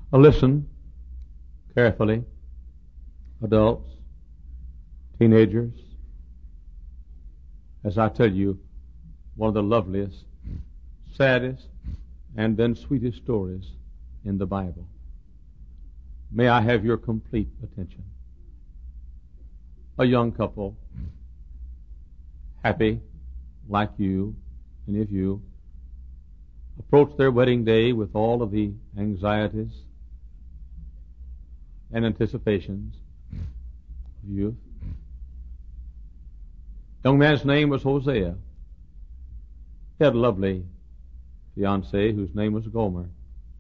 Listen carefully, adults, teenagers, as I tell you one of the loveliest, saddest, and then sweetest stories in the Bible. May I have your complete attention? A young couple, happy like you, many of you, approach their wedding day with all of the anxieties and anticipations of youth. Young man's name was Hosea. He had a lovely fiancée whose name was Gomer.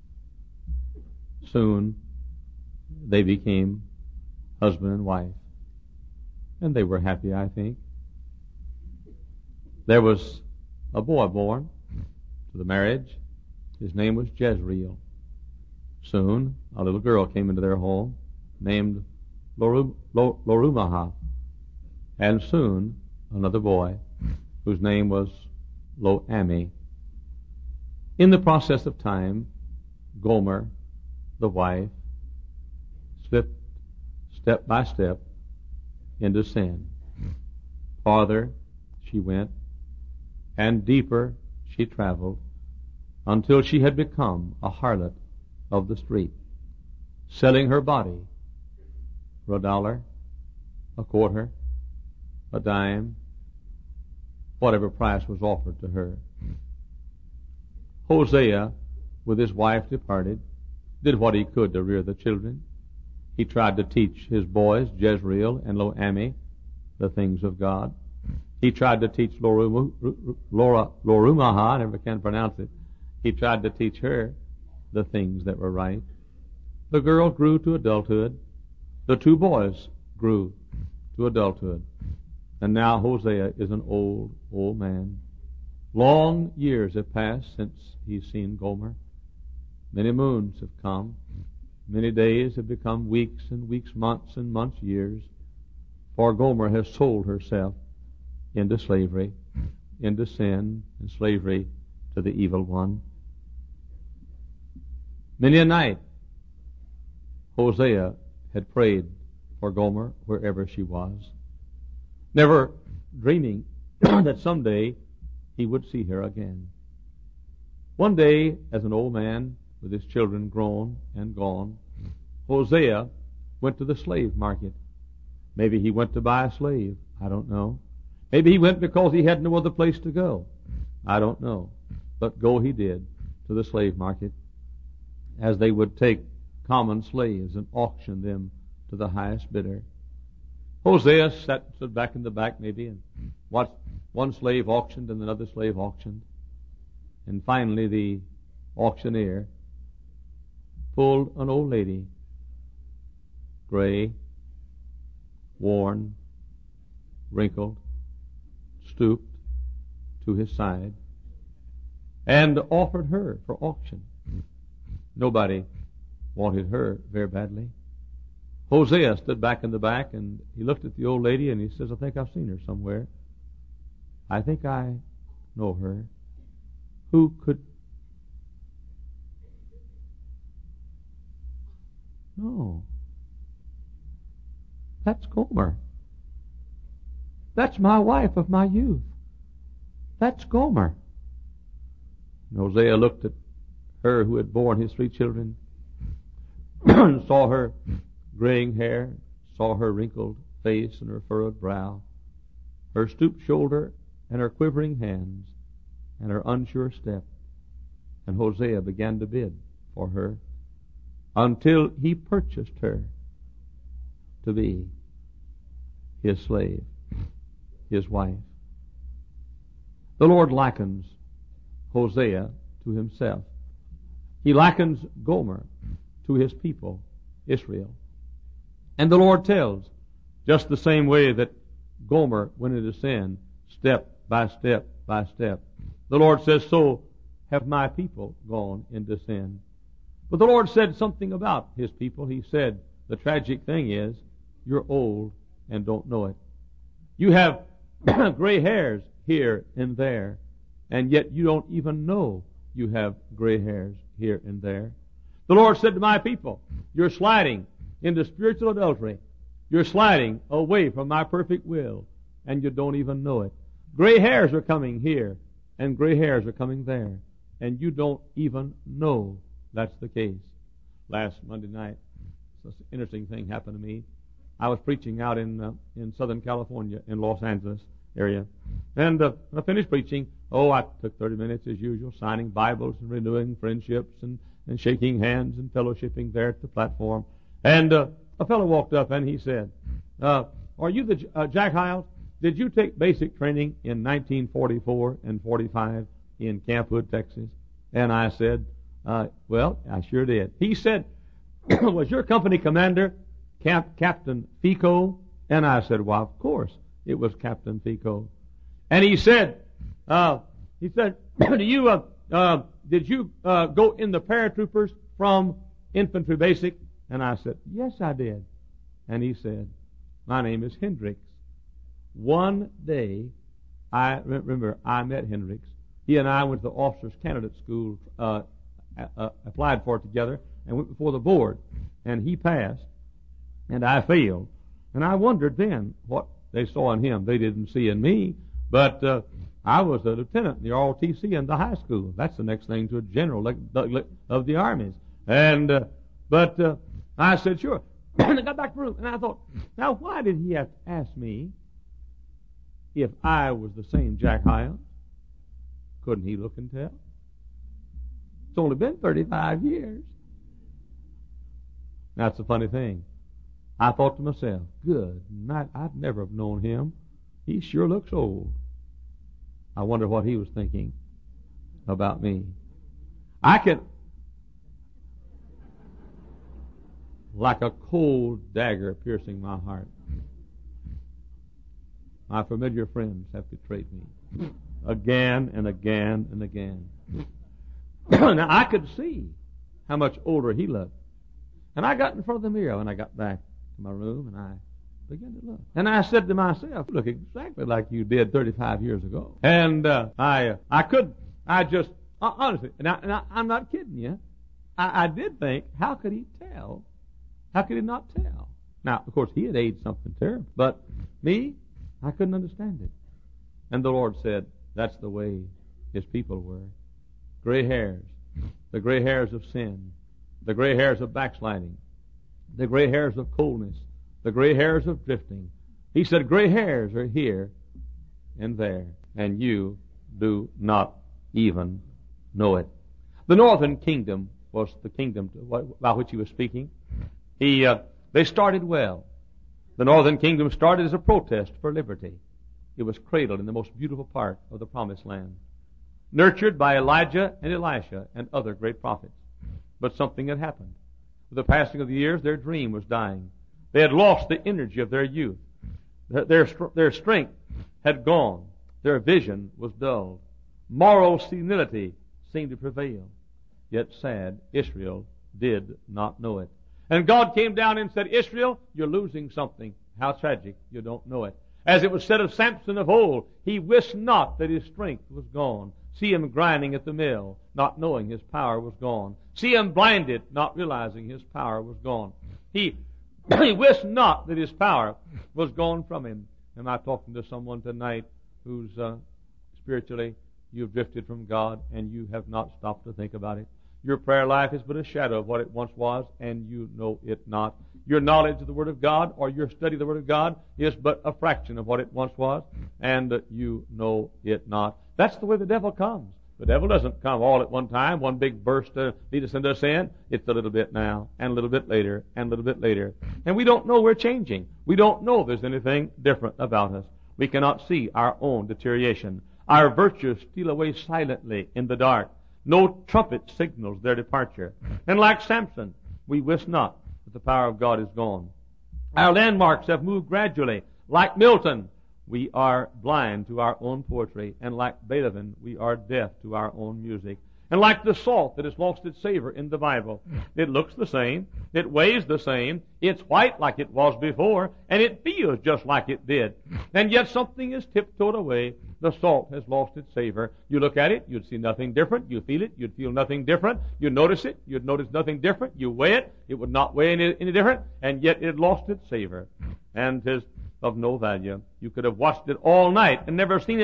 Soon they became husband and wife, and they were happy, I think. There was a boy born to the marriage. His name was Jezreel. Soon a little girl came into their home named Lorumaha, and soon another boy whose name was Lo-Ami. In the process of time, Gomer, the wife, slipped step by step into sin. Farther she went, and deeper she traveled, until she had become a harlot of the street, selling her body for $1, a quarter, a dime, whatever price was offered to her. Hosea, with his wife departed, did what he could to rear the children. He tried to teach his boys, Jezreel and Lo-Ami, the things of God. He tried to teach Lorumaha, I never can pronounce it. He tried to teach her the things that were right. The girl grew to adulthood. The two boys grew to adulthood. And now Hosea is an old, old man. Long years have passed since he's seen Gomer. Many moons have come. Many days have become weeks, and weeks months, and months years. For Gomer has sold herself into slavery, into sin and slavery to the evil one. Many a night Hosea had prayed for Gomer wherever she was, never dreaming that someday he would see her again. One day, as an old man with his children grown and gone, Hosea went to the slave market. Maybe he went to buy a slave. I don't know. Maybe he went because he had no other place to go. I don't know. But go he did to the slave market, as they would take common slaves and auction them to the highest bidder. Hosea stood back in the back maybe and watched one slave auctioned and another slave auctioned. And finally the auctioneer pulled an old lady, gray, worn, wrinkled, stooped, to his side, and offered her for auction. Nobody wanted her very badly. Hosea stood back in the back, and he looked at the old lady, and he says, I think I've seen her somewhere. I think I know her. Who could... No. That's Gomer. That's my wife of my youth. That's Gomer. And Hosea looked at her who had borne his 3 children and saw her graying hair, saw her wrinkled face and her furrowed brow, her stooped shoulder and her quivering hands and her unsure step. And Hosea began to bid for her until he purchased her to be his slave, his wife. The Lord likens Hosea to himself. He likens Gomer to his people, Israel. And the Lord tells, just the same way that Gomer went into sin, step by step by step. The Lord says, so have my people gone into sin. But the Lord said something about his people. He said, the tragic thing is, you're old and don't know it. You have gray hairs here and there, and yet you don't even know you have gray hairs here and there. The Lord said to my people, you're sliding into spiritual adultery. You're sliding away from my perfect will, and you don't even know it. Gray hairs are coming here, and gray hairs are coming there, and you don't even know that's the case. Last Monday night, an interesting thing happened to me. I was preaching out in Southern California, in Los Angeles area. And when I finished preaching, I took 30 minutes as usual, signing Bibles and renewing friendships and shaking hands and fellowshipping there at the platform. And a fellow walked up and he said, are you the Jack Hyles? Did you take basic training in 1944 and 45 in Camp Hood, Texas? And I said, well, I sure did. He said, was your company commander Captain Fico? And I said, well, of course it was Captain Fico. And he said, did you go in the paratroopers from infantry basic? And I said, yes, I did. And he said, my name is Hendricks. One day, I met Hendricks. He and I went to the officers' candidate school, applied for it together, and went before the board. And he passed, and I failed. And I wondered then what they saw in him. They didn't see in me, but I was a lieutenant in the ROTC in the high school. That's the next thing to a general of the armies. And but I said, sure. And I got back to the room, and I thought, now why did he have to ask me if I was the same Jack Hyles? Couldn't he look and tell? It's only been 35 years. That's the funny thing. I thought to myself, good night, I'd never have known him. He sure looks old. I wonder what he was thinking about me. Like a cold dagger piercing my heart. My familiar friends have betrayed me again and again and again. Now, I could see how much older he looked. And I got in front of the mirror when I got back to my room, and I began to look. And I said to myself, you look exactly like you did 35 years ago. And honestly, and I'm not kidding you, I did think, how could he tell? How could he not tell? Now, of course, he had aged something terrible, but me, I couldn't understand it. And the Lord said, that's the way his people were. Gray hairs, the gray hairs of sin, the gray hairs of backsliding, the gray hairs of coldness, the gray hairs of drifting. He said, gray hairs are here and there, and you do not even know it. The northern kingdom was the kingdom about which he was speaking. They started well. The northern kingdom started as a protest for liberty. It was cradled in the most beautiful part of the promised land, nurtured by Elijah and Elisha and other great prophets. But something had happened. With the passing of the years, their dream was dying. They had lost the energy of their youth. Their strength had gone. Their vision was dulled. Moral senility seemed to prevail. Yet sad, Israel did not know it. And God came down and said, Israel, you're losing something. How tragic, you don't know it. As it was said of Samson of old, he wist not that his strength was gone. See him grinding at the mill, not knowing his power was gone. See him blinded, not realizing his power was gone. He wist not that his power was gone from him. Am I talking to someone tonight who's spiritually, you've drifted from God and you have not stopped to think about it? Your prayer life is but a shadow of what it once was, and you know it not. Your knowledge of the Word of God or your study of the Word of God is but a fraction of what it once was, and you know it not. That's the way the devil comes. The devil doesn't come all at one time, one big burst to lead us into sin. It's a little bit now, and a little bit later, and a little bit later. And we don't know we're changing. We don't know there's anything different about us. We cannot see our own deterioration. Our virtues steal away silently in the dark. No trumpet signals their departure. And like Samson, we wist not that the power of God is gone. Our landmarks have moved gradually. Like Milton, we are blind to our own poetry. And like Beethoven, we are deaf to our own music. And like the salt that has lost its savor in the Bible, it looks the same, it weighs the same, it's white like it was before, and it feels just like it did. And yet something is tiptoed away, The salt has lost its savor. You look at it, you'd see nothing different. You feel it, you'd feel nothing different. You notice it, you'd notice nothing different. You weigh it, it would not weigh any different, and yet it lost its savor. And 'tis of no value. You could have watched it all night and never seen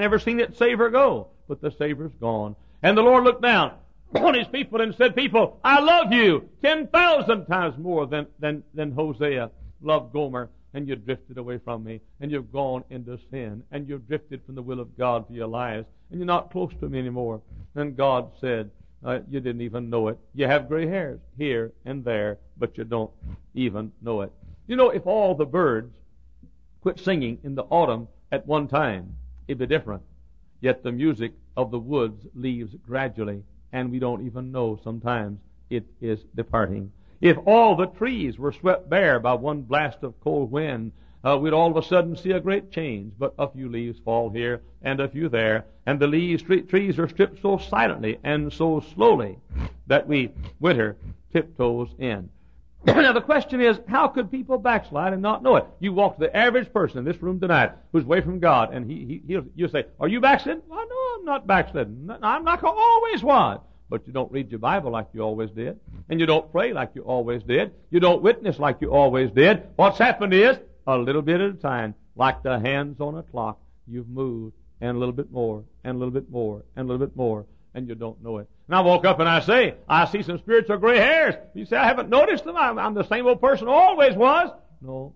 it savor go, but the savor's gone. And the Lord looked down on His people and said, people, I love you 10,000 times more than Hosea loved Gomer, and you drifted away from me, and you've gone into sin, and you've drifted from the will of God for your lives, and you're not close to me anymore. And God said, you didn't even know it. You have gray hairs here and there, but you don't even know it. You know, if all the birds quit singing in the autumn at one time, it'd be different. Yet the music of the woods leaves gradually, and we don't even know sometimes it is departing. If all the trees were swept bare by one blast of cold wind, we'd all of a sudden see a great change. But a few leaves fall here and a few there, and the trees are stripped so silently and so slowly that winter tiptoes in. Now the question is, how could people backslide and not know it? You walk to the average person in this room tonight who's away from God, and you'll say, are you backslidden? Well, no, I'm not backslidden. I'm like I always was. But you don't read your Bible like you always did. And you don't pray like you always did. You don't witness like you always did. What's happened is, a little bit at a time, like the hands on a clock, you've moved, and a little bit more, and a little bit more, and a little bit more, and you don't know it. And I woke up and I say, I see some spiritual gray hairs. You say, I haven't noticed them. I'm the same old person I always was. No.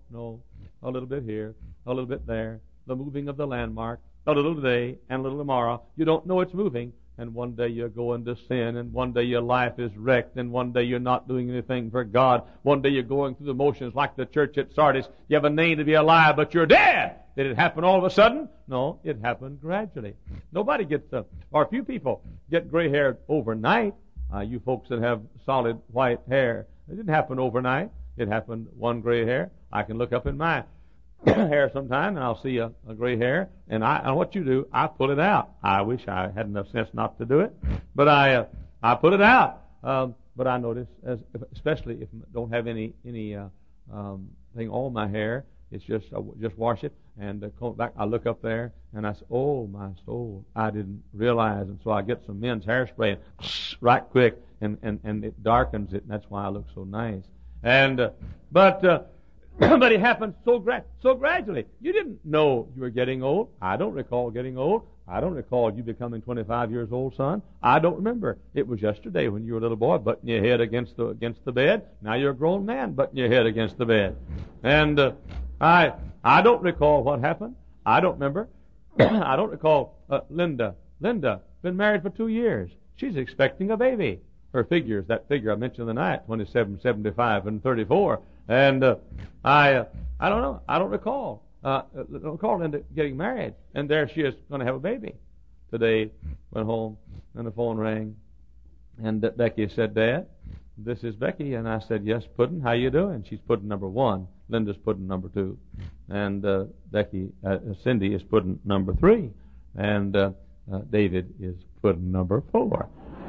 A little bit here, a little bit there. The moving of the landmark, a little today and a little tomorrow. You don't know it's moving. And one day you go into sin, and one day your life is wrecked, and one day you're not doing anything for God. One day you're going through the motions like the church at Sardis. You have a name to be alive, but you're dead. Did it happen all of a sudden? No, it happened gradually. Nobody gets, or few people get gray hair overnight. You folks that have solid white hair, it didn't happen overnight. It happened one gray hair. I can look up in my hair sometime, and I'll see a gray hair, and what you do, I pull it out. I wish I had enough sense not to do it, but I pull it out. But I notice, especially if I don't have any thing on my hair, it's just I just wash it and comb it back. I look up there and I say, "Oh my soul, I didn't realize," and so I get some men's hairspray and right quick, and it darkens it, and that's why I look so nice. And but it happened so gradually. You didn't know you were getting old. I don't recall getting old. I don't recall you becoming 25 years old, son. I don't remember. It was yesterday when you were a little boy, butting your head against the bed. Now you're a grown man, butting your head against the bed. And I don't recall what happened. I don't remember. I don't recall Linda. Linda, been married for 2 years. She's expecting a baby. Her figures, that figure I mentioned the night, 27, 75, and 34. And I don't know. I don't recall. Linda getting married, and there she is going to have a baby. Today, went home, and the phone rang, and Becky said, "Dad, this is Becky." And I said, "Yes, Puddin', how you doing?" She's Puddin' number 1. Linda's Puddin' number 2. And Cindy is Puddin' number 3. And David is Puddin' number 4.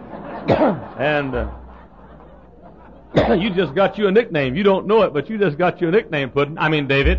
And you just got you a nickname. You don't know it, but you just got you a nickname, Puddin'. I mean, David.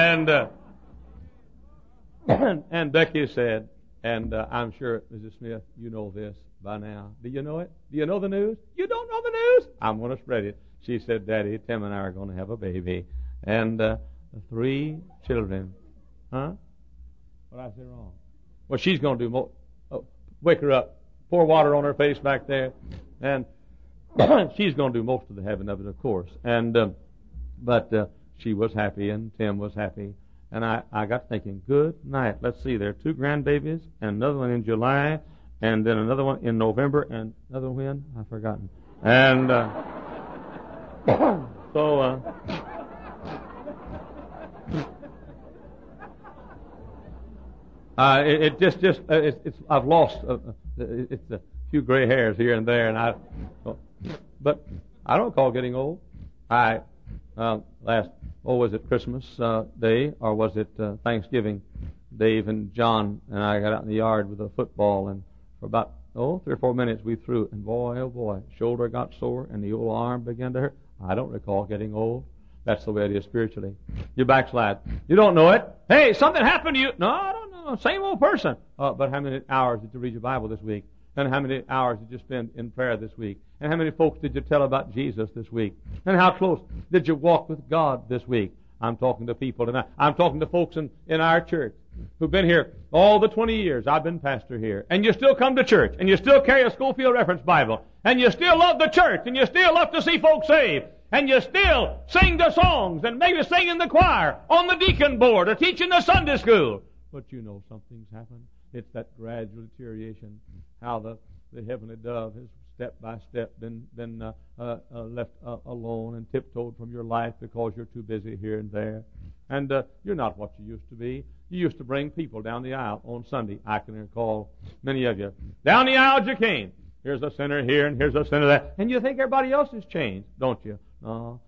And Becky said, and I'm sure, Mrs. Smith, you know this by now. Do you know it? Do you know the news? You don't know the news? I'm going to spread it. She said, "Daddy, Tim and I are going to have a baby." And 3 children. Huh? What did I say wrong? Well, she's going to do more. Oh, wake her up. Pour water on her face back there. And she's going to do most of the having of it, of course. And but she was happy, and Tim was happy. And I got thinking, good night. Let's see, there are 2 grandbabies, and another one in July, and then another one in November, and another one when? I've forgotten. And so I've lost it's a few gray hairs here and there, and but I don't call getting old. Was it Christmas Day, or was it Thanksgiving? Dave and John and I got out in the yard with a football, and for about 3 or 4 minutes we threw it, and boy, oh boy, shoulder got sore, and the old arm began to hurt. I don't recall getting old. That's the way it is spiritually. You backslide. You don't know it. Hey, something happened to you. No, I don't know same old person. But how many hours did you read your Bible this week? And how many hours did you spend in prayer this week? And how many folks did you tell about Jesus this week? And how close did you walk with God this week? I'm talking to people tonight. I'm talking to folks in our church who've been here all the 20 years I've been pastor here. And you still come to church, and you still carry a Schofield Reference Bible, and you still love the church, and you still love to see folks saved, and you still sing the songs, and maybe sing in the choir, on the deacon board, or teach in the Sunday school. But you know something's happened. It's that gradual deterioration, how the heavenly dove has step by step been left alone and tiptoed from your life because you're too busy here and there. And you're not what you used to be. You used to bring people down the aisle on Sunday. I can recall many of you. Down the aisle you came. Here's a sinner here and here's a sinner there. And you think everybody else has changed, don't you? No,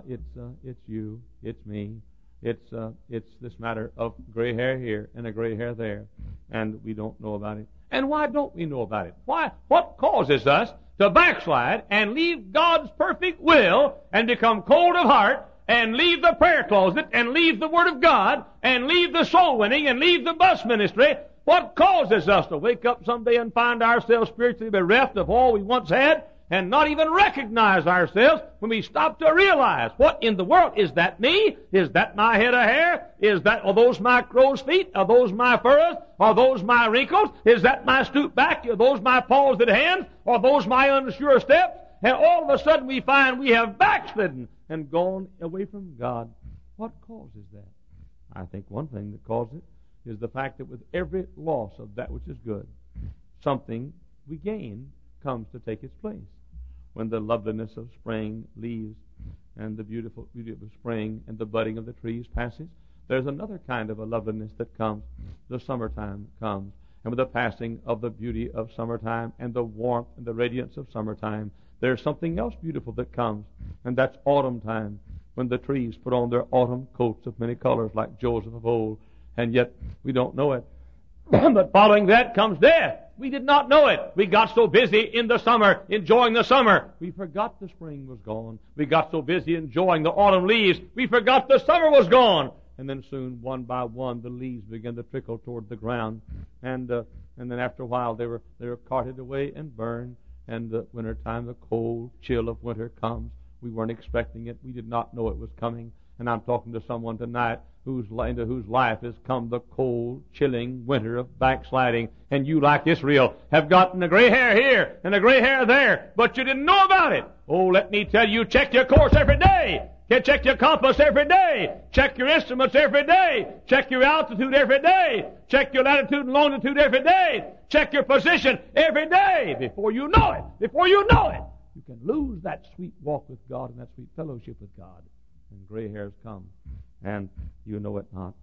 it's you. It's me. It's this matter of gray hair here and a gray hair there. And we don't know about it. And why don't we know about it? Why? What causes us to backslide and leave God's perfect will and become cold of heart and leave the prayer closet and leave the Word of God and leave the soul winning and leave the bus ministry? What causes us to wake up someday and find ourselves spiritually bereft of all we once had and not even recognize ourselves when we stop to realize, what in the world? Is that me? Is that my head of hair? Are those my crow's feet? Are those my furrows? Are those my wrinkles? Is that my stoop back? Are those my palsied hands? Are those my unsure steps? And all of a sudden we find we have backslidden and gone away from God. What causes that? I think one thing that causes it is the fact that with every loss of that which is good, something we gain comes to take its place. When the loveliness of spring leaves and the beautiful beauty of the spring and the budding of the trees passes, there's another kind of a loveliness that comes. The summertime comes. And with the passing of the beauty of summertime and the warmth and the radiance of summertime, there's something else beautiful that comes. And that's autumn time, when the trees put on their autumn coats of many colors like Joseph of old. And yet we don't know it. But following that comes death. We did not know it. We got so busy in the summer, enjoying the summer, we forgot the spring was gone. We got so busy enjoying the autumn leaves, we forgot the summer was gone. And then soon, one by one, the leaves began to trickle toward the ground. And then after a while, they were carted away and burned. And the winter time, the cold chill of winter comes. We weren't expecting it. We did not know it was coming. And I'm talking to someone tonight into whose life has come the cold, chilling winter of backsliding. And you, like Israel, have gotten a gray hair here and a gray hair there, but you didn't know about it. Oh, let me tell you, check your course every day. Check your compass every day. Check your instruments every day. Check your altitude every day. Check your latitude and longitude every day. Check your position every day before you know it. Before you know it, you can lose that sweet walk with God and that sweet fellowship with God. And gray hairs come, and you know it not.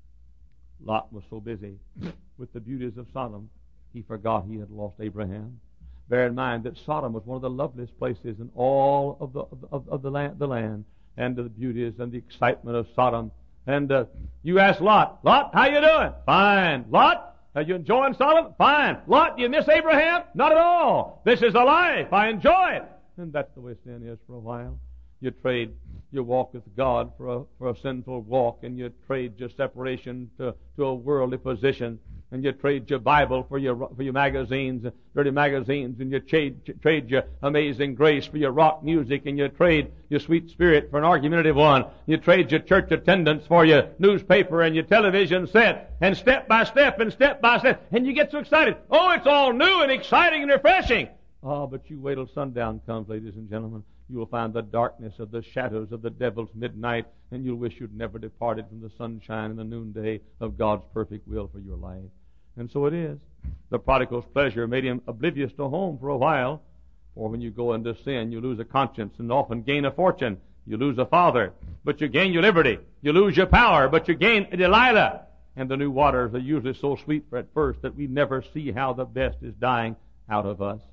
Lot was so busy with the beauties of Sodom, he forgot he had lost Abraham. Bear in mind that Sodom was one of the loveliest places in all of the land, and the beauties and the excitement of Sodom. And you ask Lot, how you doing? Fine. Lot, are you enjoying Sodom? Fine. Lot, do you miss Abraham? Not at all. This is a life. I enjoy it. And that's the way sin is for a while. You trade your walk with God for a sinful walk, and you trade your separation to a worldly position, and you trade your Bible for your magazines, dirty magazines, and you trade your amazing grace for your rock music, and you trade your sweet spirit for an argumentative one. You trade your church attendance for your newspaper and your television set, and step by step, and you get so excited. Oh, it's all new and exciting and refreshing. Oh, but you wait till sundown comes, ladies and gentlemen. You will find the darkness of the shadows of the devil's midnight, and you'll wish you'd never departed from the sunshine and the noonday of God's perfect will for your life. And so it is. The prodigal's pleasure made him oblivious to home for a while. For when you go into sin, you lose a conscience and often gain a fortune. You lose a father, but you gain your liberty. You lose your power, but you gain a Delilah. And the new waters are usually so sweet at first that we never see how the best is dying out of us.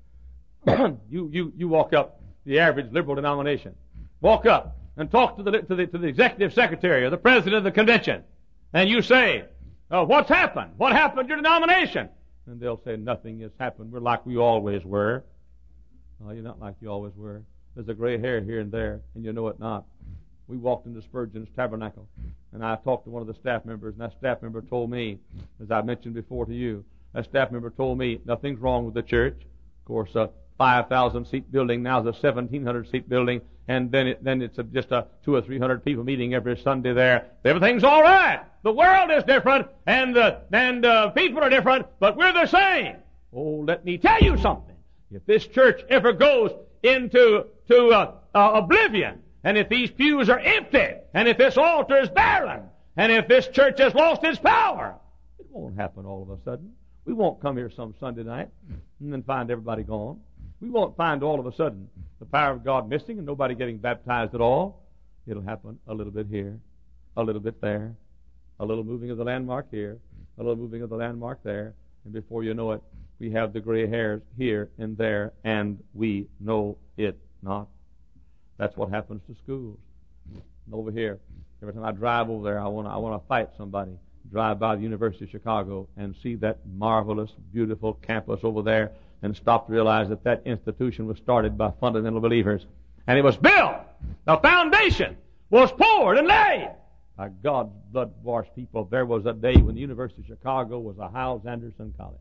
You walk up the average liberal denomination. Walk up and talk to the executive secretary or the president of the convention, and you say, what's happened? What happened to your denomination? And they'll say, nothing has happened. We're like we always were. No, you're not like you always were. There's a gray hair here and there, and you know it not. We walked into Spurgeon's tabernacle, And I talked to one of the staff members, and that staff member told me, as I mentioned before to you, that staff member told me nothing's wrong with the church. Of course, a 5,000-seat building now is a 1,700-seat building, and then it's just a 200 or 300 people meeting every Sunday there. Everything's all right. The world is different, and people are different, but we're the same. Oh, let me tell you something. If this church ever goes into oblivion, and if these pews are empty, and if this altar is barren, and if this church has lost its power, it won't happen all of a sudden. We won't come here some Sunday night and then find everybody gone. We won't find all of a sudden the power of God missing and nobody getting baptized at all. It'll happen a little bit here, a little bit there, a little moving of the landmark here, a little moving of the landmark there, and before you know it, we have the gray hairs here and there, and we know it not. That's what happens to schools. And over here, every time I drive over there, I want to fight somebody. Drive by the University of Chicago and see that marvelous, beautiful campus over there and stop to realize that that institution was started by fundamental believers. And it was built. The foundation was poured and laid by God's blood-washed people. There was a day when the University of Chicago was a Hyles-Anderson College.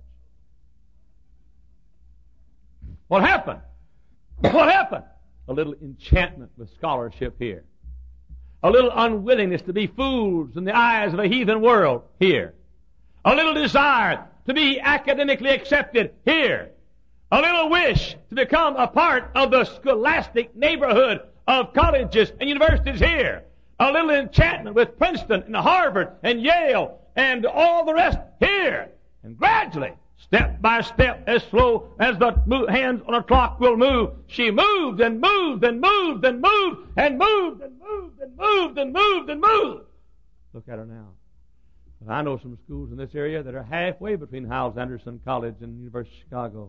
What happened? What happened? A little enchantment with scholarship here. A little unwillingness to be fools in the eyes of a heathen world here. A little desire to be academically accepted here. A little wish to become a part of the scholastic neighborhood of colleges and universities here. A little enchantment with Princeton and Harvard and Yale and all the rest here. And gradually, step by step, as slow as the hands on a clock will move, she moved and moved and moved and moved and moved and moved and moved and moved and moved. Look at her now. But I know some schools in this area that are halfway between Hyles-Anderson College and University of Chicago.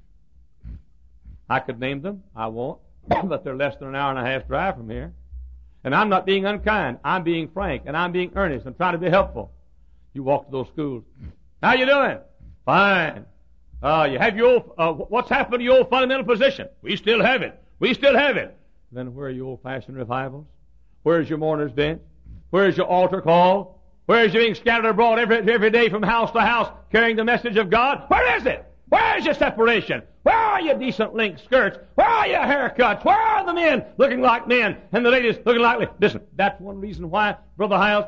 I could name them. I won't. But they're less than an hour and a half drive from here. And I'm not being unkind. I'm being frank, and I'm being earnest. I'm trying to be helpful. You walk to those schools. How you doing? Fine. You have your old, what's happened to your old fundamental position? We still have it. We still have it. Then where are your old-fashioned revivals? Where's your mourner's bench? Where's your altar call? Where's you being scattered abroad every day from house to house carrying the message of God? Where is it? Where's your separation? Where are your decent link skirts? Where are your haircuts? Where are the men looking like men and the ladies looking like ladies? Listen, that's one reason why, Brother Hyles,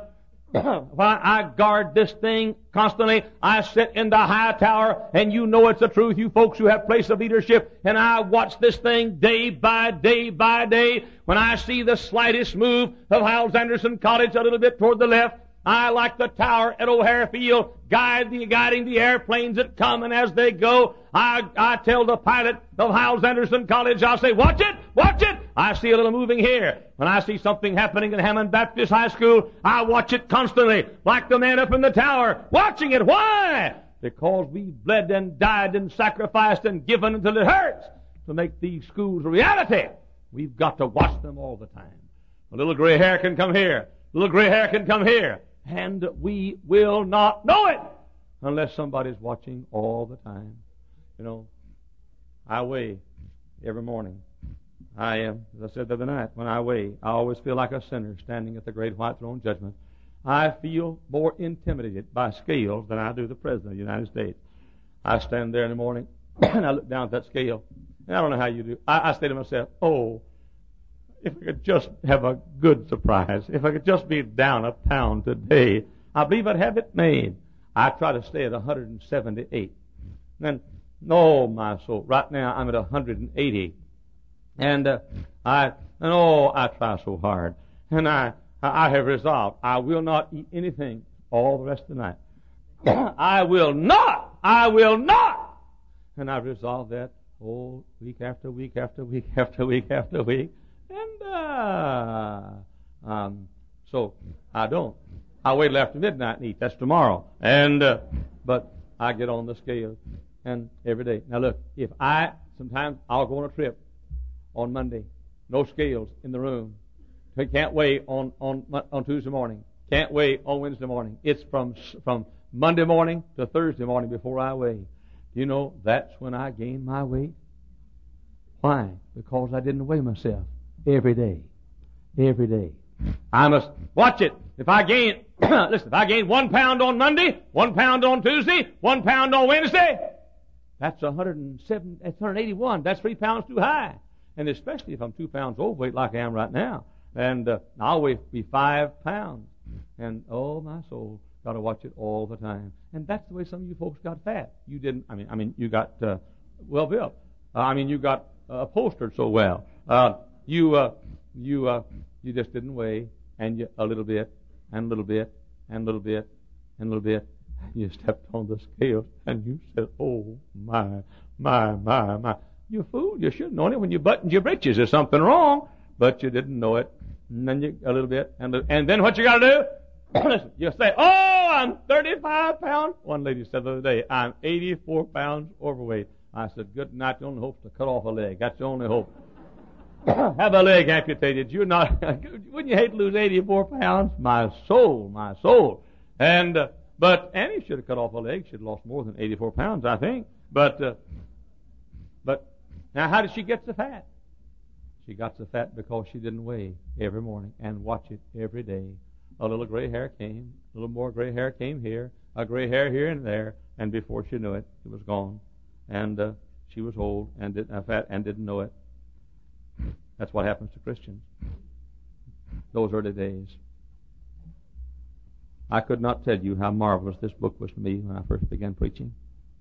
why I guard this thing constantly. I sit in the high tower, and you know it's the truth, you folks who have place of leadership, and I watch this thing day by day by day. When I see the slightest move of Hyles-Anderson College a little bit toward the left, I, like the tower at O'Hare Field, guiding the airplanes that come, and as they go, I tell the pilot of Hyles-Anderson College, I'll say, watch it, watch it. I see a little moving here. When I see something happening in Hammond Baptist High School, I watch it constantly, like the man up in the tower, watching it. Why? Because we bled and died and sacrificed and given until it hurts to make these schools a reality. We've got to watch them all the time. A little gray hair can come here. A little gray hair can come here. And we will not know it unless somebody's watching all the time. You know, I weigh every morning. I am, as I said the other night, when I weigh, I always feel like a sinner standing at the great white throne judgment. I feel more intimidated by scales than I do the President of the United States. I stand there in the morning, and I look down at that scale, and I don't know how you do. I say to myself, oh, if I could just have a good surprise, if I could just be down a pound today, I believe I'd have it made. I try to stay at 178. And, oh, my soul, right now I'm at 180. And I try so hard. And I have resolved I will not eat anything all the rest of the night. I will not. And I've resolved that, week after week after week after week after week. And so I don't. I wait till after midnight and eat. That's tomorrow. And but I get on the scale and every day. Now look, sometimes I'll go on a trip on Monday. No scales in the room. I can't weigh on Tuesday morning. Can't weigh on Wednesday morning. It's from Monday morning to Thursday morning before I weigh. You know, that's when I gain my weight. Why? Because I didn't weigh myself every day. Every day. I must watch it. If I gain, listen, if I gain 1 pound on Monday, 1 pound on Tuesday, 1 pound on Wednesday, that's 107, that's 181. That's 3 pounds too high. And especially if I'm 2 pounds overweight like I am right now. And I'll weigh be 5 pounds. And oh, my soul, got to watch it all the time. And that's the way some of you folks got fat. You didn't, I mean, you got well built. You got upholstered so well. You just didn't weigh, and you, a little bit, and a little bit, and a little bit, and a little bit. You stepped on the scale, and you said, "Oh my, my, my, my!" You fool! You should have known it when you buttoned your breeches. There's something wrong, but you didn't know it. And then you a little bit, and then what you got to do? Listen, you say, "Oh, I'm 35 pounds." One lady said the other day, "I'm 84 pounds overweight." I said, "Good night. The only hope is to cut off a leg. That's the only hope." Have a leg amputated. You're not. Wouldn't you hate to lose 84 pounds? My soul, my soul. And but Annie should have cut off a leg. She'd lost more than 84 pounds, I think. But now, how did she get so fat? She got so fat because she didn't weigh every morning and watch it every day. A little gray hair came, a little more gray hair came here, a gray hair here and there, and before she knew it, it was gone. And she was old and fat and didn't know it. That's what happens to Christians. Those early days. I could not tell you how marvelous this book was to me when I first began preaching.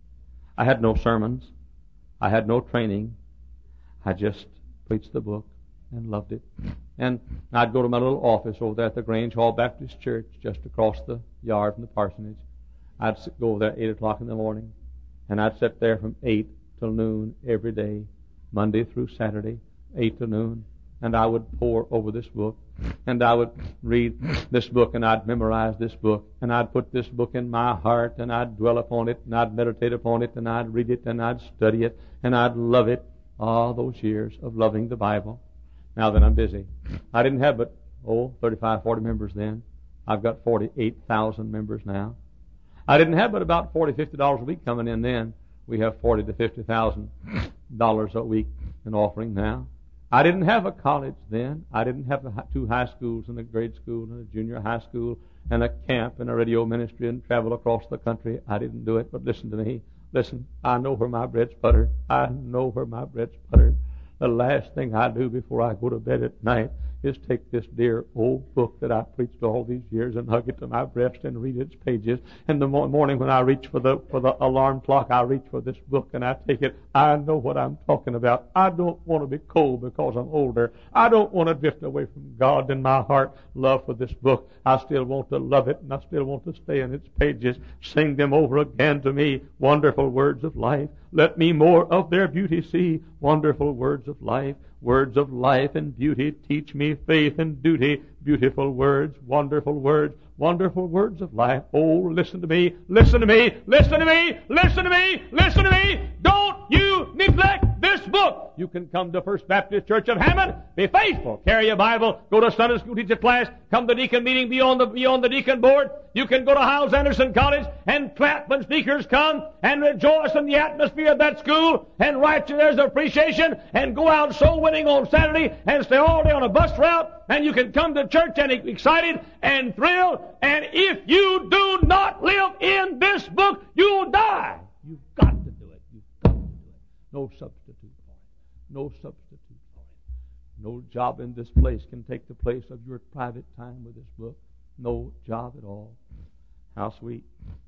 I had no sermons. I had no training. I just preached the book and loved it. And I'd go to my little office over there at the Grange Hall Baptist Church, just across the yard from the parsonage. I'd go over there at 8 o'clock in the morning, and I'd sit there from 8 till noon every day, Monday through Saturday, 8 to noon, and I would pore over this book, and I would read this book, and I'd memorize this book, and I'd put this book in my heart, and I'd dwell upon it, and I'd meditate upon it, and I'd read it, and I'd study it, and I'd love it. All those years of loving the Bible. Now that I'm busy. I didn't have but, 35, 40 members then. I've got 48,000 members now. I didn't have but about $40, $50 a week coming in then. We have $40,000 to $50,000 a week in offering now. I didn't have a college then. I didn't have 2 high schools and a grade school and a junior high school and a camp and a radio ministry and travel across the country. I didn't do it, but listen to me. Listen, I know where my bread's buttered. I know where my bread's buttered. The last thing I do before I go to bed at night is take this dear old book that I preached all these years and hug it to my breast and read its pages. In the morning when I reach for the alarm clock, I reach for this book and I take it. I know what I'm talking about. I don't want to be cold because I'm older. I don't want to drift away from God in my heart. Love for this book. I still want to love it and I still want to stay in its pages. Sing them over again to me. Wonderful words of life. Let me more of their beauty see. Wonderful words of life. Words of life and beauty, teach me faith and duty. Beautiful words, wonderful words of life. Oh, listen to me, listen to me, listen to me, listen to me, listen to me. Don't you neglect this book. You can come to First Baptist Church of Hammond, be faithful, carry a Bible, go to Sunday school teacher class, come to deacon meeting, be on the deacon board. You can go to Hyles Anderson College and clap when speakers come and rejoice in the atmosphere of that school and write you there's an appreciation and go out soul winning on Saturday and stay all day on a bus route, and you can come to church and be excited and thrilled. And if you do not live in this book, you'll die. You've got to do it. You've got to do it. No substitute for it. No substitute for it. No job in this place can take the place of your private time with this book. No job at all. How sweet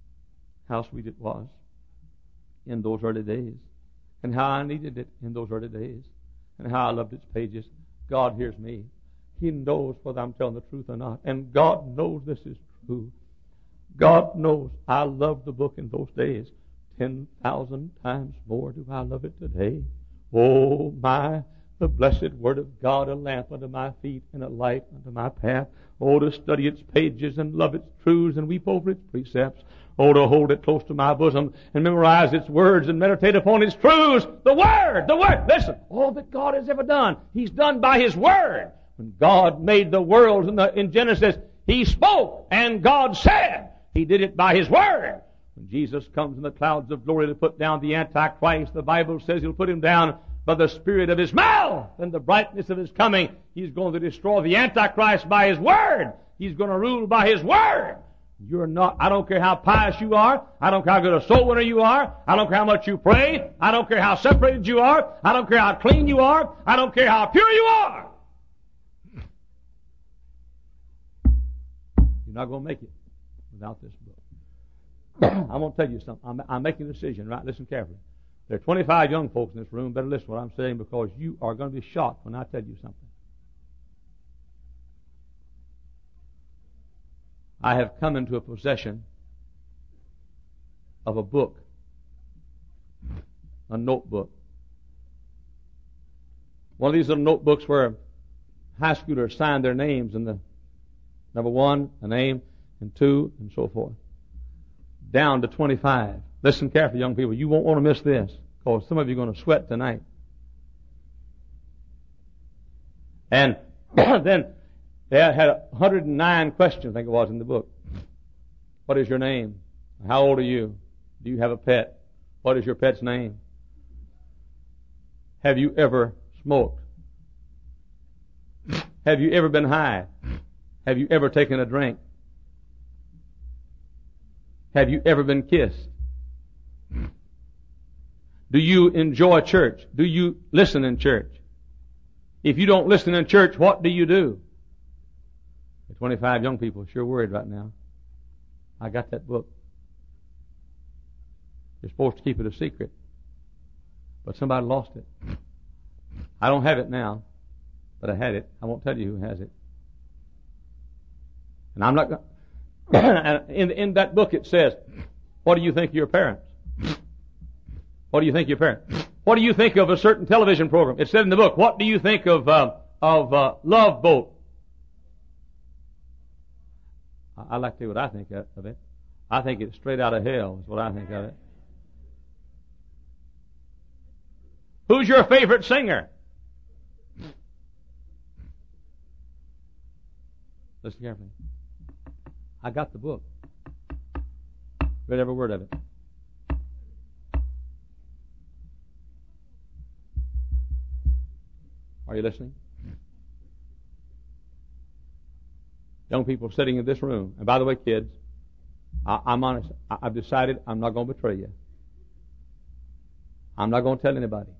it was in those early days. And how I needed it in those early days. And how I loved its pages. God hears me. He knows whether I'm telling the truth or not. And God knows this is true. God knows I loved the book in those days. 10,000 times more do I love it today. Oh my, the blessed Word of God, a lamp unto my feet and a light unto my path. Oh, to study its pages and love its truths and weep over its precepts. Oh, to hold it close to my bosom and memorize its words and meditate upon its truths. The Word! Listen, all that God has ever done, He's done by His Word. When God made the worlds in Genesis, He spoke and God said. He did it by His Word. When Jesus comes in the clouds of glory to put down the Antichrist, the Bible says He'll put him down by the spirit of his mouth and the brightness of his coming. He's going to destroy the Antichrist by his word. He's going to rule by his word. You're not, I don't care how pious you are. I don't care how good a soul winner you are. I don't care how much you pray. I don't care how separated you are. I don't care how clean you are. I don't care how pure you are. You're not going to make it without this book. I'm going to tell you something. I'm making a decision, right? Listen carefully. There are 25 young folks in this room. Better listen to what I'm saying, because you are going to be shocked when I tell you something. I have come into a possession of a book, a notebook. One of these little notebooks where high schoolers sign their names in the number 1, a name, and 2, and so forth, down to 25. Listen carefully, young people. You won't want to miss this, because some of you are going to sweat tonight. And then they had 109 questions, I think it was, in the book. What is your name? How old are you? Do you have a pet? What is your pet's name? Have you ever smoked? Have you ever been high? Have you ever taken a drink? Have you ever been kissed? Do you enjoy church? Do you listen in church? If you don't listen in church, what do you do? The 25 young people are sure worried right now. I got that book. You're supposed to keep it a secret, but somebody lost it. I don't have it now, but I had it. I won't tell you who has it. And I'm not going. In that book it says, what do you think of your parents? What do you think of your parents? What do you think of a certain television program? It said in the book, what do you think of Love Boat? I like to tell you what I think of it. I think it's straight out of hell is what I think of it. Who's your favorite singer? Listen carefully. I got the book. Read every word of it. Are you listening? Young people sitting in this room. And by the way, kids, I'm honest. I've decided I'm not going to betray you. I'm not going to tell anybody.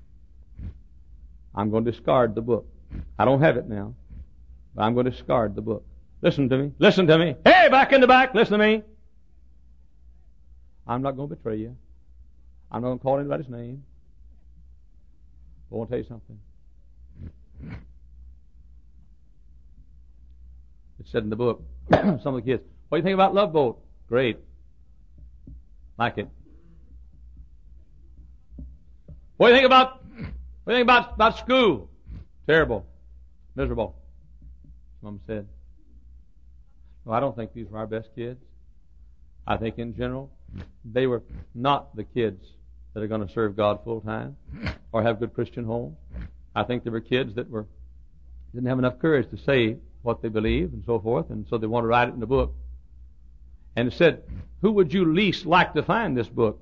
I'm going to discard the book. I don't have it now, but I'm going to discard the book. Listen to me. Listen to me. Hey, back in the back, listen to me. I'm not going to betray you. I'm not going to call anybody's name. But I want to tell you something. It said in the book, some of the kids, what do you think about Love Boat? Great. Like it. What do you think about school? Terrible. Miserable. Some said. Well, I don't think these were our best kids. I think in general, they were not the kids that are going to serve God full time or have good Christian homes. I think there were kids that didn't have enough courage to say what they believe and so forth, and so they want to write it in the book. And it said, who would you least like to find this book?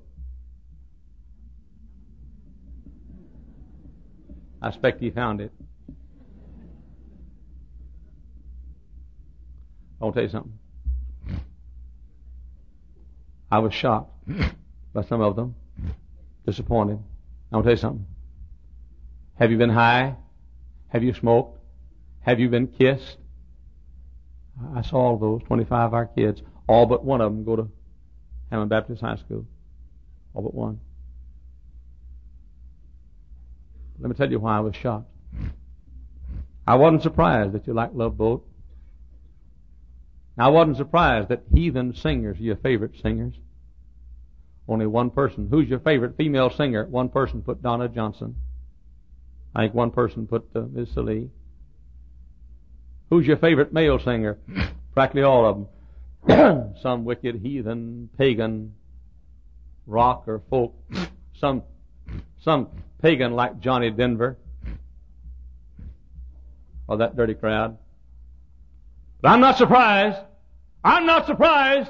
I expect he found it. I'll tell you something. I was shocked by some of them. Disappointed. I'll tell you something. Have you been high? Have you smoked? Have you been kissed? I saw all those, 25 of our kids. All but one of them go to Hammond Baptist High School. All but one. Let me tell you why I was shocked. I wasn't surprised that you like Love Boat. I wasn't surprised that heathen singers are your favorite singers. Only one person. Who's your favorite female singer? One person put Donna Johnson. I think one person put Miss Salee. Who's your favorite male singer? Practically all of them. Some wicked heathen, pagan, rock or folk. Some pagan like Johnny Denver. Or that dirty crowd. But I'm not surprised. I'm not surprised.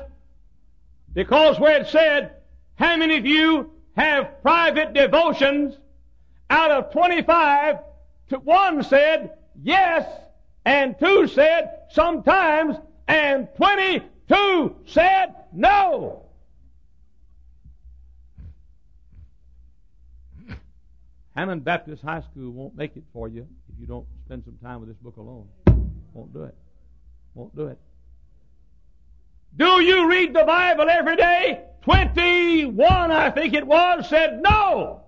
Because where it said, how many of you have private devotions out of 25, 1 said yes, and 2 said sometimes, and 22 said no. Hammond Baptist High School won't make it for you if you don't spend some time with this book alone. Won't do it. Won't do it. Do you read the Bible every day? 21, I think it was, said no.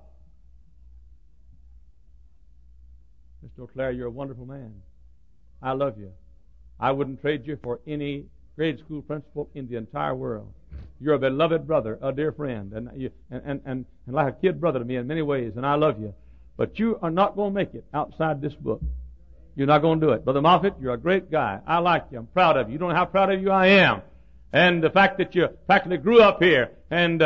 Mr. O'Clair, you're a wonderful man. I love you. I wouldn't trade you for any grade school principal in the entire world. You're a beloved brother, a dear friend, and like a kid brother to me in many ways, and I love you. But you are not going to make it outside this book. You're not going to do it. Brother Moffat, you're a great guy. I like you. I'm proud of you. You don't know how proud of you I am. And the fact that you practically grew up here, and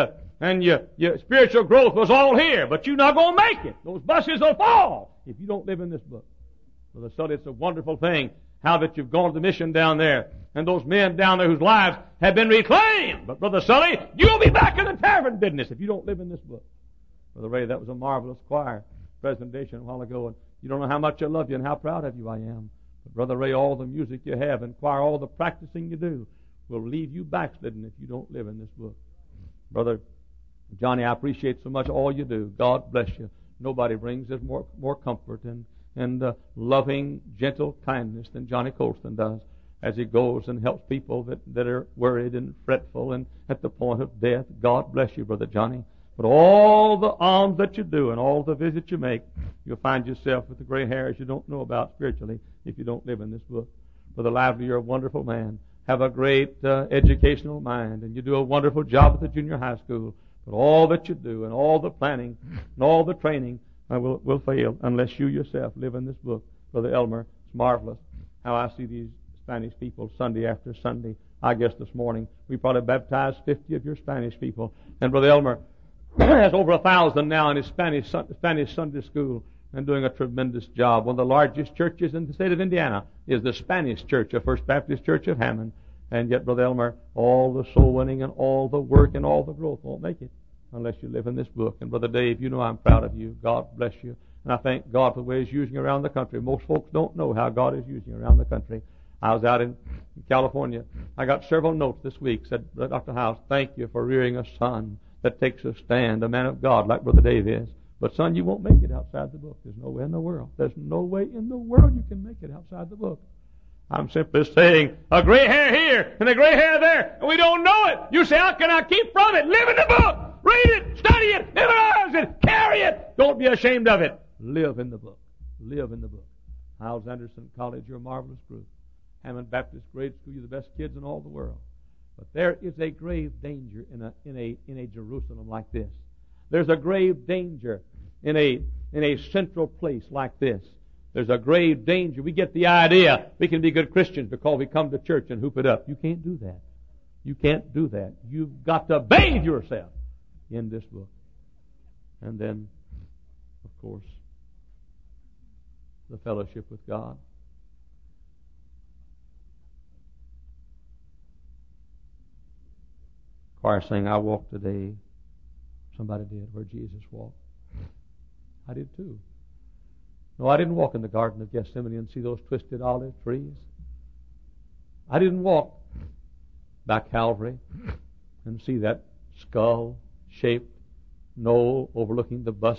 your spiritual growth was all here, but you're not going to make it. Those buses will fall if you don't live in this book. Brother Sully, it's a wonderful thing how that you've gone to the mission down there, and those men down there whose lives have been reclaimed. But Brother Sully, you'll be back in the tavern business if you don't live in this book. Brother Ray, that was a marvelous choir presentation a while ago, and you don't know how much I love you and how proud of you I am. But Brother Ray, all the music you have and choir, all the practicing you do will leave you backslidden if you don't live in this book. Brother Johnny, I appreciate so much all you do. God bless you. Nobody brings us more comfort and loving, gentle kindness than Johnny Colston does as he goes and helps people that are worried and fretful and at the point of death. God bless you, Brother Johnny. But all the alms that you do and all the visits you make, you'll find yourself with the gray hairs you don't know about spiritually if you don't live in this book. Brother Lively, you're a wonderful man. Have a great educational mind, and you do a wonderful job at the junior high school. But all that you do and all the planning and all the training will fail unless you yourself live in this book. Brother Elmer, it's marvelous how I see these Spanish people Sunday after Sunday. I guess this morning we probably baptized 50 of your Spanish people. And Brother Elmer has over 1,000 now in his Spanish Sunday school and doing a tremendous job. One of the largest churches in the state of Indiana is the Spanish Church, a First Baptist Church of Hammond. And yet, Brother Elmer, all the soul winning and all the work and all the growth won't make it unless you live in this book. And Brother Dave, you know I'm proud of you. God bless you. And I thank God for the way He's using you around the country. Most folks don't know how God is using you around the country. I was out in California. I got several notes this week. Said, Dr. House, thank you for rearing a son that takes a stand, a man of God like Brother Dave is. But son, you won't make it outside the book. There's no way in the world. There's no way in the world you can make it outside the book. I'm simply saying a gray hair here and a gray hair there, and we don't know it. You say, how can I keep from it? Live in the book. Read it. Study it. Memorize it. Carry it. Don't be ashamed of it. Live in the book. Live in the book. Hyles Anderson College, you're a marvelous group. Hammond Baptist Grade School, you're the best kids in all the world. But there is a grave danger in a Jerusalem like this. There's a grave danger in a central place like this. There's a grave danger. We get the idea we can be good Christians because we come to church and hoop it up. You can't do that. You can't do that. You've got to bathe yourself in this book. And then, of course, the fellowship with God. Choir sang, I walked today. Somebody did, where Jesus walked. I did too. No, I didn't walk in the Garden of Gethsemane and see those twisted olive trees. I didn't walk by Calvary and see that skull-shaped knoll overlooking the bus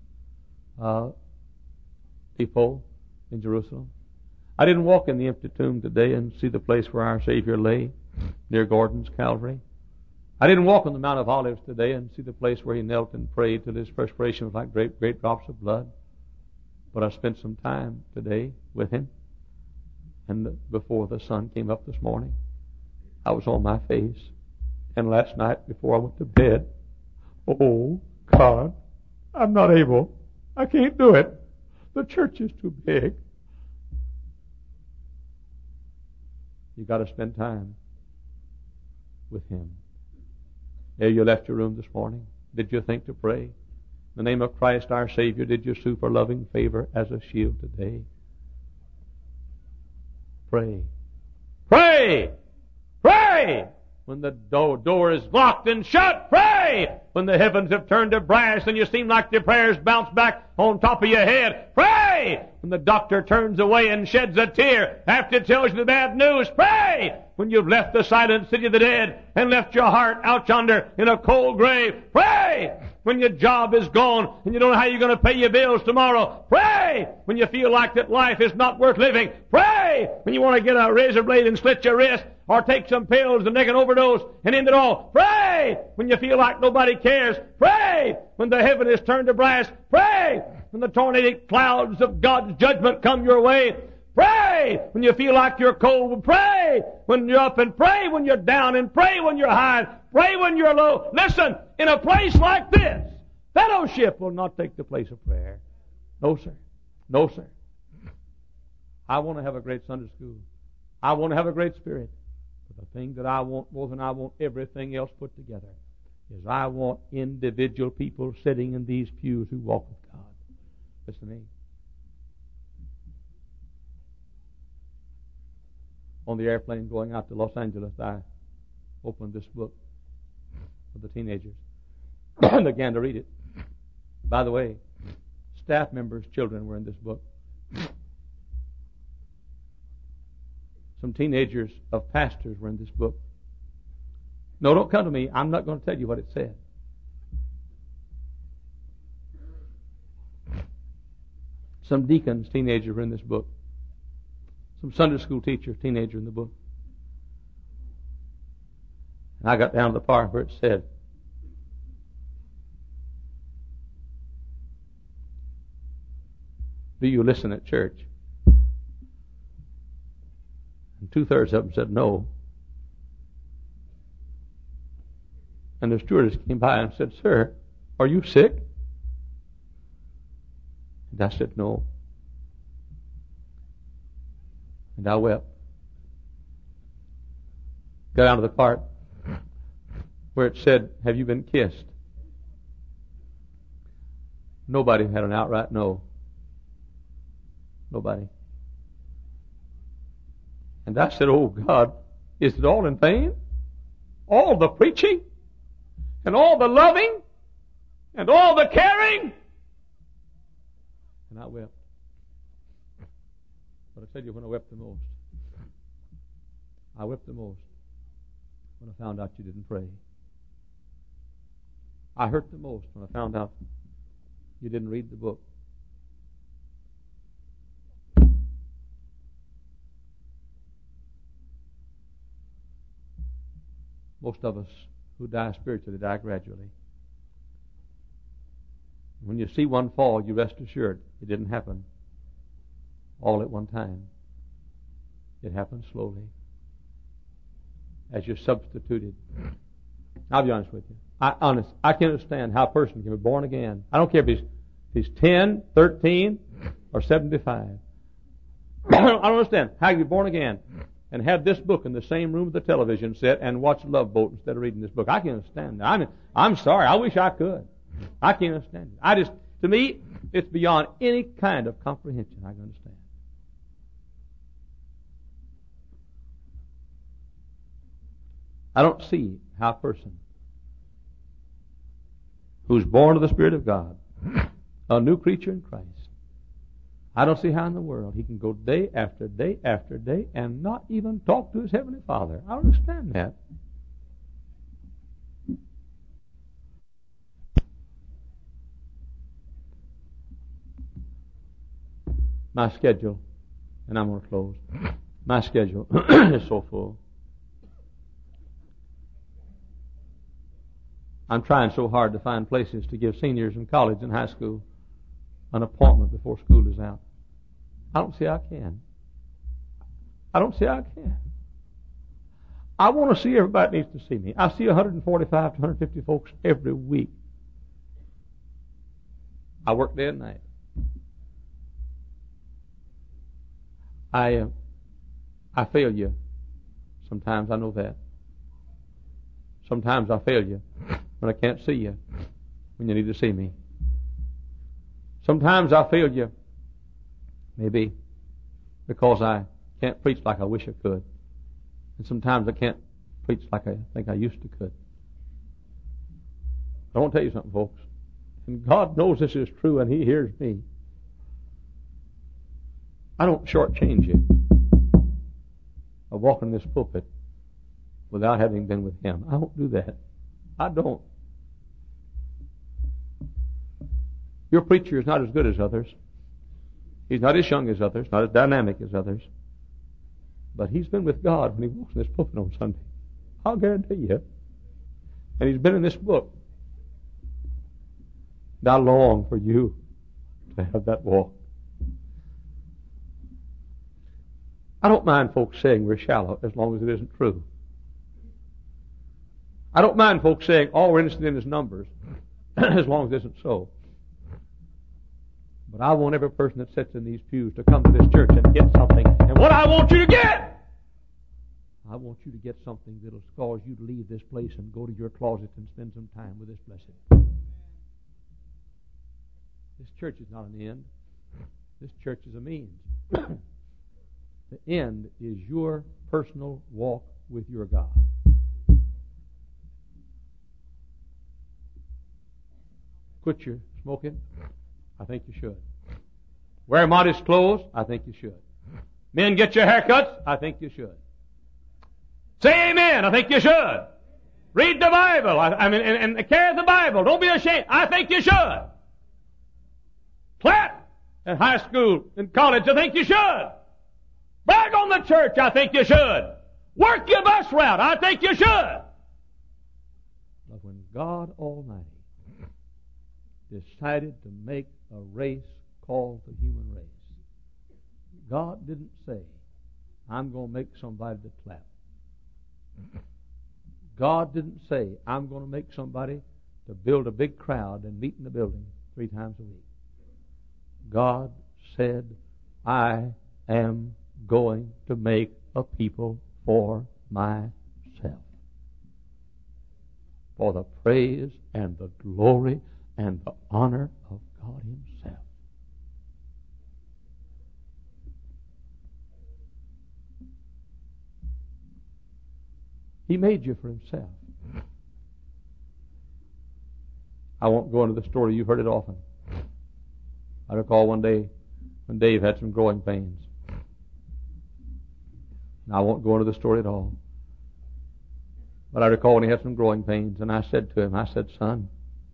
depot in Jerusalem. I didn't walk in the empty tomb today and see the place where our Savior lay near Gordon's Calvary. I didn't walk on the Mount of Olives today and see the place where He knelt and prayed till His perspiration was like great, great drops of blood. But I spent some time today with Him. And before the sun came up this morning, I was on my face. And last night before I went to bed, oh, God, I'm not able. I can't do it. The church is too big. You've got to spend time with Him. Ere you left your room this morning, did you think to pray? In the name of Christ our Savior, did you sue for loving favor as a shield today? Pray. Pray! Pray! When the door is locked and shut, pray! Pray when the heavens have turned to brass and you seem like your prayers bounce back on top of your head. Pray when the doctor turns away and sheds a tear after it tells you the bad news. Pray when you've left the silent city of the dead and left your heart out yonder in a cold grave. Pray when your job is gone and you don't know how you're going to pay your bills tomorrow. Pray when you feel like that life is not worth living. Pray when you want to get a razor blade and slit your wrist or take some pills and make an overdose and end it all. Pray when you feel like nobody cares. Pray when the heaven is turned to brass. Pray when the tornadic clouds of God's judgment come your way. Pray when you feel like you're cold. Pray when you're up, and pray when you're down, and pray when you're high. Pray when you're low. Listen, in a place like this, fellowship will not take the place of prayer. No, sir. No, sir. I want to have a great Sunday school. I want to have a great spirit. But the thing that I want more than I want everything else put together is I want individual people sitting in these pews who walk with God. Listen to me. On the airplane going out to Los Angeles, I opened this book for the teenagers and began to read it. By the way, staff members' children were in this book. Some teenagers of pastors were in this book. No, don't come to me. I'm not going to tell you what it said. Some deacons, teenagers, were in this book. Some Sunday school teacher, teenager in the book. And I got down to the part where it said, do you listen at church? And 2/3 of them said no. And the stewardess came by and said, sir, are you sick? And I said, no. And I wept. Got down to the part where it said, have you been kissed? Nobody had an outright no. Nobody. And I said, oh God, is it all in vain? All the preaching? And all the loving? And all the caring? And I wept. But I tell you when I wept the most. I wept the most when I found out you didn't pray. I hurt the most when I found out you didn't read the book. Most of us who die spiritually die gradually. When you see one fall, you rest assured it didn't happen all at one time. It happened slowly as you're substituted. I'll be honest with you. I can't understand how a person can be born again. I don't care if he's 10, 13, or 75. I don't understand how you can be born again and have this book in the same room with the television set and watch Love Boat instead of reading this book. I can't understand that. I'm sorry. I wish I could. I can't understand it. To me, it's beyond any kind of comprehension I can understand. I don't see how a person who's born of the Spirit of God, a new creature in Christ, I don't see how in the world he can go day after day after day and not even talk to his Heavenly Father. I don't understand that. My schedule, and I'm going to close, my schedule is so full. I'm trying so hard to find places to give seniors in college and high school an appointment before school is out. I don't see how I can. I don't see how I can. I want to see everybody that needs to see me. I see 145 to 150 folks every week. I work day and night. I fail you. Sometimes I know that. Sometimes I fail you when I can't see you when you need to see me. Sometimes I fail you maybe because I can't preach like I wish I could. And sometimes I can't preach like I think I used to could. I want to tell you something, folks. And God knows this is true, and He hears me. I don't shortchange you of walking this pulpit without having been with Him. I don't do that. I don't. Your preacher is not as good as others. He's not as young as others, not as dynamic as others. But he's been with God when he walks in this pulpit on Sunday. I'll guarantee you. And he's been in this book. And I long for you to have that walk. I don't mind folks saying we're shallow as long as it isn't true. I don't mind folks saying all we're interested in is numbers as long as it isn't so. But I want every person that sits in these pews to come to this church and get something. And what I want you to get, I want you to get something that'll cause you to leave this place and go to your closet and spend some time with this blessed. This church is not an end. This church is a means. The end is your personal walk with your God. Quit your smoking? I think you should. Wear modest clothes? I think you should. Men, get your haircuts? I think you should. Say amen? I think you should. Read the Bible. And carry the Bible. Don't be ashamed. I think you should. Clap in high school and college? I think you should. Brag on the church? I think you should. Work your bus route? I think you should. But when God Almighty decided to make a race called the human race, God didn't say, I'm going to make somebody to clap. God didn't say, I'm going to make somebody to build a big crowd and meet in the building 3 times a week. God said, I am going to make a people for myself, for the praise and the glory and the honor of God Himself. He made you for Himself. I won't go into the story. You've heard it often. I recall one day when Dave had some growing pains. And I won't go into the story at all. But I recall when he had some growing pains, and I said to him, I said, son,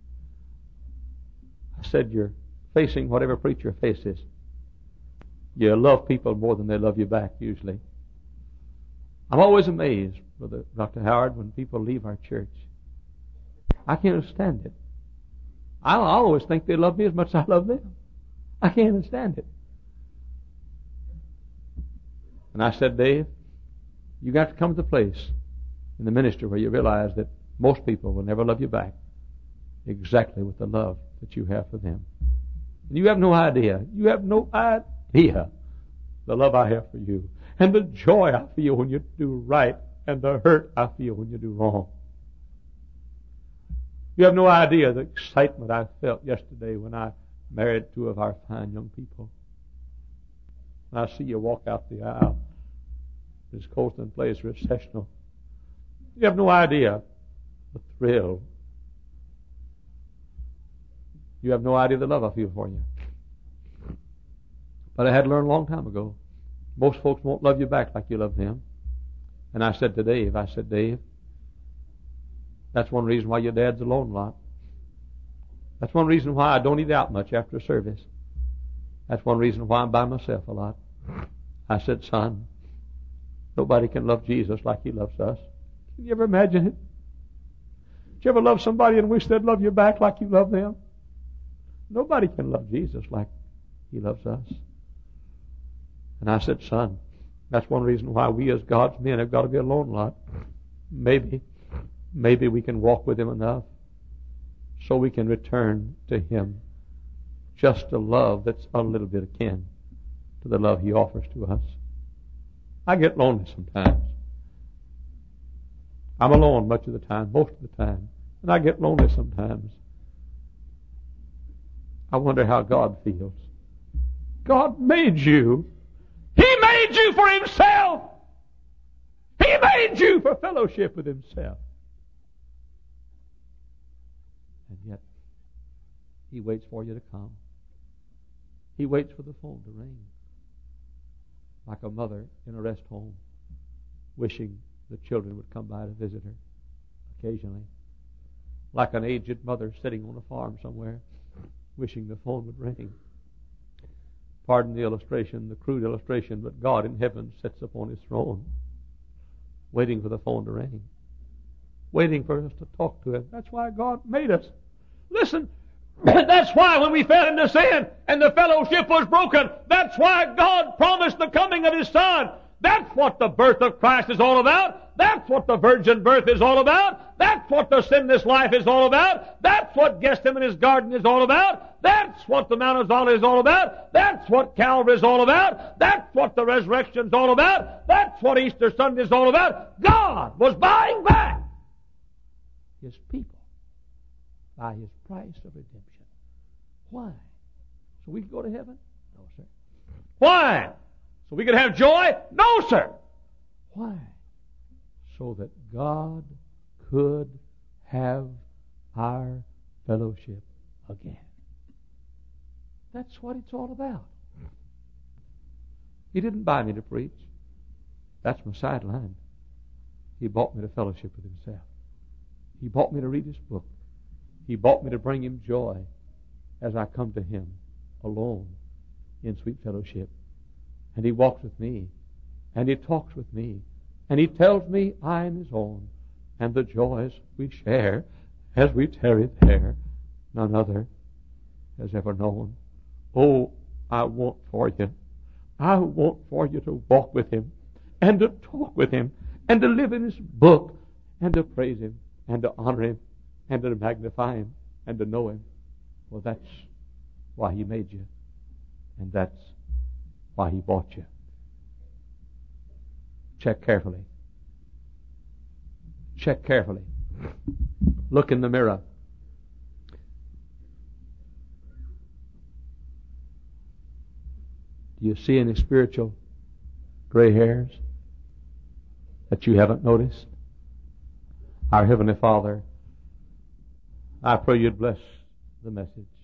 I said, you're facing whatever preacher faces. You love people more than they love you back, usually. I'm always amazed, Brother Dr. Howard, when people leave our church. I can't understand it. I always think they love me as much as I love them. I can't understand it. And I said, Dave, you got to come to the place in the ministry where you realize that most people will never love you back exactly with the love that you have for them. And you have no idea. You have no idea the love I have for you. And the joy I feel when you do right. And the hurt I feel when you do wrong. You have no idea the excitement I felt yesterday when I married 2 of our fine young people. And I see you walk out the aisle. This Colston Place recessional. You have no idea the thrill. You have no idea the love I feel for you. But I had to learn a long time ago. Most folks won't love you back like you love them. And I said to Dave, Dave, that's one reason why your dad's alone a lot. That's one reason why I don't eat out much after a service. That's one reason why I'm by myself a lot. I said, son, nobody can love Jesus like He loves us. Can you ever imagine it? Did you ever love somebody and wish they'd love you back like you love them? Nobody can love Jesus like He loves us. And I said, son, that's one reason why we as God's men have got to be alone a lot. Maybe we can walk with Him enough so we can return to Him just a love that's a little bit akin to the love He offers to us. I get lonely sometimes. I'm alone much of the time, most of the time. And I get lonely sometimes. I wonder how God feels. God made you. He made you for Himself. He made you for fellowship with Himself. And He waits for you to come. He waits for the phone to ring. Like a mother in a rest home, wishing the children would come by to visit her occasionally. Like an aged mother sitting on a farm somewhere, wishing the phone would ring. Pardon the illustration, the crude illustration, but God in heaven sits upon His throne, waiting for the phone to ring, waiting for us to talk to Him. That's why God made us. Listen, that's why when we fell into sin and the fellowship was broken, that's why God promised the coming of His Son. That's what the birth of Christ is all about. That's what the virgin birth is all about. That's what the sinless life is all about. That's what Gethsemane's garden is all about. That's what the Mount of Olives is all about. That's what Calvary is all about. That's what the resurrection is all about. That's what Easter Sunday is all about. God was buying back His people by His price of redemption. Why? So we could go to heaven? No, sir. Why? So we could have joy? No, sir. Why? So that God could have our fellowship again. That's what it's all about. He didn't buy me to preach. That's my sideline. He bought me to fellowship with Himself. He bought me to read His book. He bought me to bring Him joy as I come to Him alone in sweet fellowship. And He walks with me, and He talks with me, and He tells me I am His own, and the joys we share as we tarry there, none other has ever known. Oh, I want for you. I want for you to walk with Him, and to talk with Him, and to live in His book, and to praise Him, and to honor Him, and to magnify Him, and to know Him. Well, that's why He made you, and that's why He bought you. Check carefully. Check carefully. Look in the mirror. Do you see any spiritual gray hairs that you haven't noticed? Our Heavenly Father, I pray You'd bless the message.